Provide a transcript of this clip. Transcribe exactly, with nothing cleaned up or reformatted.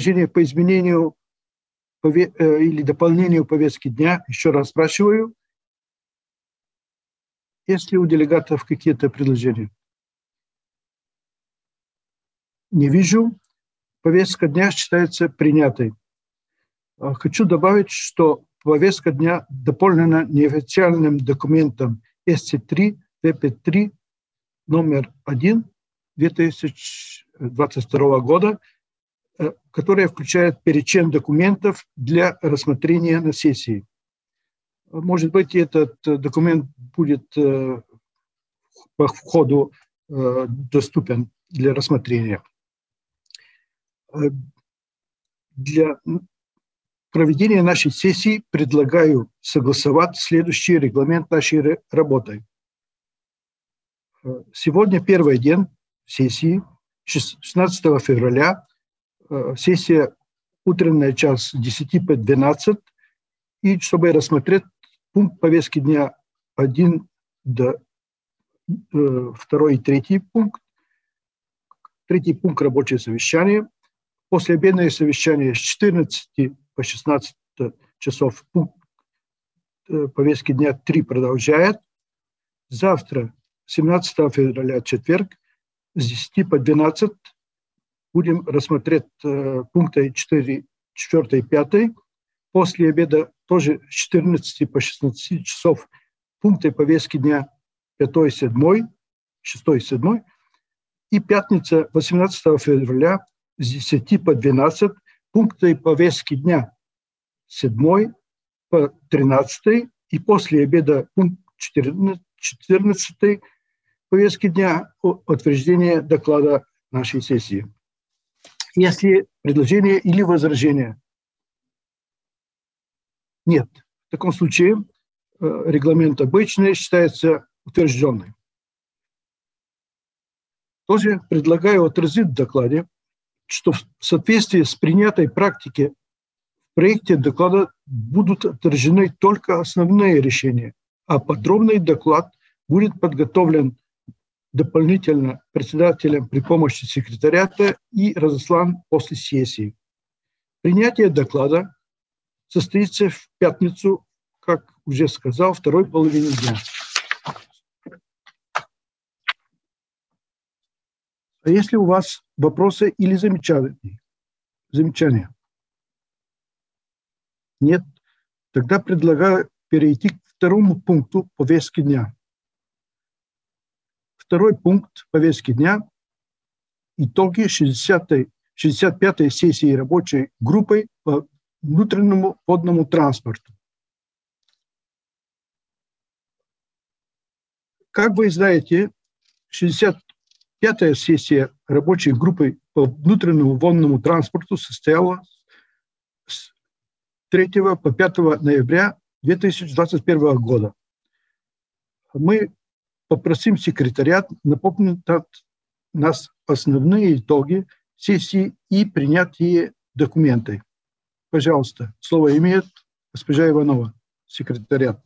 предложения по изменению пове- э, или дополнению повестки дня? Еще раз спрашиваю. Есть ли у делегатов какие-то предложения? Не вижу. Повестка дня считается принятой. Хочу добавить, что повестка дня дополнена неофициальным документом эс си три вэ пэ три номер один две тысячи двадцать второго года, которая включает перечень документов для рассмотрения на сессии. Может быть, этот документ будет по ходу доступен для рассмотрения. Для проведения нашей сессии предлагаю согласовать следующий регламент нашей работы. Сегодня первый день сессии, шестнадцатого февраля, сессия утренняя час с десяти по двенадцать, и чтобы рассмотреть пункт повестки дня один до второй и третий пункт. Третий пункт – рабочее совещание. Послеобедное совещание с четырнадцати по шестнадцать часов. Пункт повестки дня три продолжает. Завтра, семнадцатого февраля, четверг, с десяти по двенадцать будем рассмотреть э, пункты четыре, четыре и пять. После обеда тоже с четырнадцати по шестнадцать часов пункты повестки дня пять, семь, шесть и семь. И пятница, восемнадцатого февраля, с десяти по двенадцать пункты повестки дня семь по тринадцать. И после обеда пункт четырнадцать повестки дня утверждение доклада нашей сессии. Есть ли предложения или возражения? Нет. В таком случае регламент обычный считается утвержденным. Тоже предлагаю отразить в докладе, что в соответствии с принятой практикой в проекте доклада будут отражены только основные решения, а подробный доклад будет подготовлен дополнительно председателем при помощи секретариата и разослан после сессии. Принятие доклада состоится в пятницу, как уже сказал, второй половине дня. А если у вас вопросы или замечания? Замечания? Нет? Тогда предлагаю перейти к второму пункту повестки дня. Второй пункт повестки дня – итоги шестидесятой, шестьдесят пятой сессии рабочей группы по внутреннему водному транспорту. Как вы знаете, шестьдесят пятая сессия рабочей группы по внутреннему водному транспорту состоялась с третьего по пятое ноября две тысячи двадцать первого года. Мы попросим секретариат напомнить нас основные итоги сессии и принятие документов. Пожалуйста, слово имеет госпожа Иванова, секретариат.